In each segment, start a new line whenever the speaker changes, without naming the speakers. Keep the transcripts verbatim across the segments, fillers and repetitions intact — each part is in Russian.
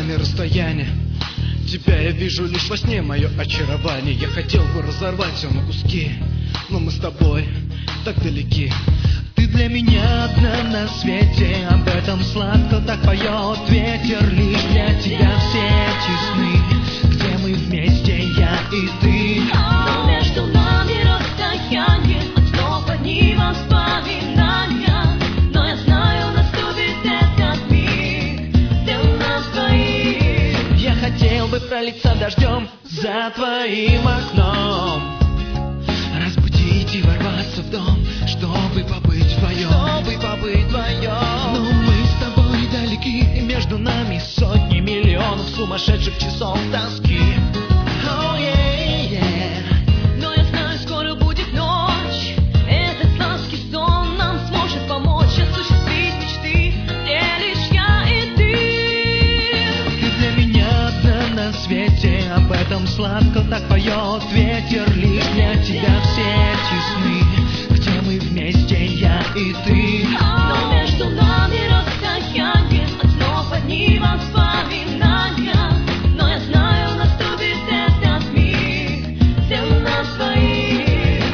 нами расстояние. Тебя я вижу лишь во сне, мое очарование. Я хотел бы разорвать все на куски, но мы с тобой так далеки. Ты для меня одна на свете, об этом сладко так поет ветер. Лишь для тебя все честны, где мы вместе, я и ты.
Но между нами расстояние, одно под ним воспоминания. Но я знаю, наступит этот миг, где у нас двоих.
Я хотел бы пролиться дождем за твоим окном, разбудить и ворваться в дом, чтобы побыть вдвоем, чтобы побыть вдвоем. Но мы с тобой далеки, и между нами сотни миллионов сумасшедших часов тоски. Oh, yeah, yeah.
Но я знаю, скоро будет ночь, этот сладкий сон нам сможет помочь осуществить мечты, где лишь я и ты.
Ты для меня одна на свете, об этом сладко так поет ветер. Лишь для тебя все честны, где мы вместе, я и ты.
Но между нами расстояние, одно под ним воспоминания. Но я знаю, наступит этот миг, где у нас двоих.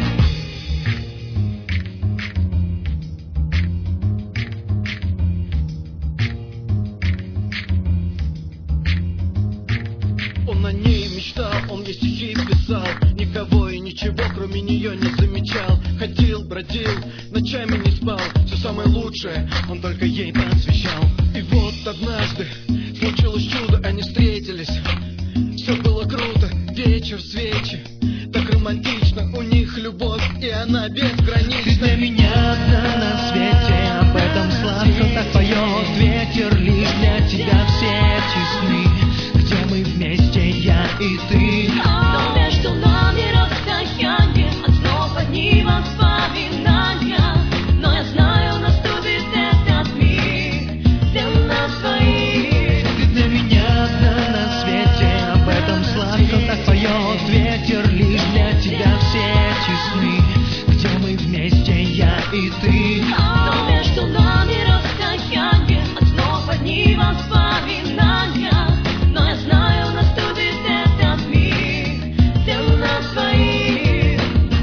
Он о ней мечтал, он ей стихи писал, никого и ничего кроме нее не замечал. Ходил, бродил, ночами не спал, все самое лучшее он только ей посвящал. И вот однажды случилось чудо, они встретились. Все было круто, вечер, свечи, так романтично, у них любовь, и она безгранична. Ты для меня одна на свете, об этом сладко так поет ветер. Лишь для тебя все честны, где мы вместе, я и ты.
Но между нами расстояние, одно под ним воспоминания. Но я знаю, наступит этот миг, где у нас двоих.
Ты для меня одна на свете, об этом сладко так поет ветер. Лишь для тебя все честны, где мы вместе, я и ты.
Но между нами расстояние, одно под ним воспоминания. Но я знаю, наступит этот миг, где у нас двоих.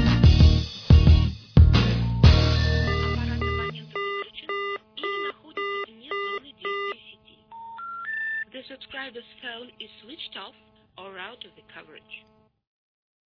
Аппарат абонента выключен или находится вне зоны действия сети. The subscriber's phone is switched off or out of the coverage.